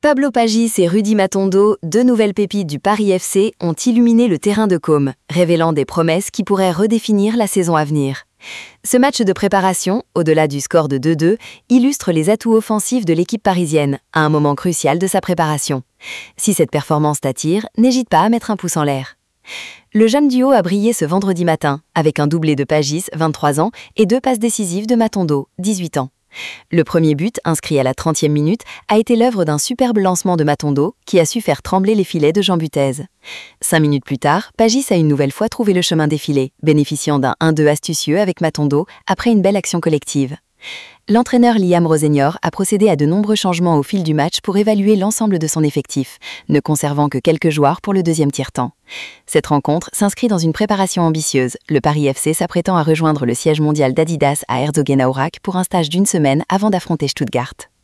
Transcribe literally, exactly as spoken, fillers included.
Pablo Pagis et Rudy Matondo, deux nouvelles pépites du Paris F C, ont illuminé le terrain de Côme, révélant des promesses qui pourraient redéfinir la saison à venir. Ce match de préparation, au-delà du score de deux deux, illustre les atouts offensifs de l'équipe parisienne, à un moment crucial de sa préparation. Si cette performance t'attire, n'hésite pas à mettre un pouce en l'air. Le jeune duo a brillé ce vendredi matin, avec un doublé de Pagis, vingt-trois ans, et deux passes décisives de Matondo, dix-huit ans. Le premier but, inscrit à la trentième minute, a été l'œuvre d'un superbe lancement de Matondo qui a su faire trembler les filets de Jean Butez. Cinq minutes plus tard, Pagis a une nouvelle fois trouvé le chemin des filets, bénéficiant d'un un deux astucieux avec Matondo après une belle action collective. L'entraîneur Liam Rossignol a procédé à de nombreux changements au fil du match pour évaluer l'ensemble de son effectif, ne conservant que quelques joueurs pour le deuxième tiers-temps. Cette rencontre s'inscrit dans une préparation ambitieuse, le Paris F C s'apprêtant à rejoindre le siège mondial d'Adidas à Herzogenaurach pour un stage d'une semaine avant d'affronter Stuttgart.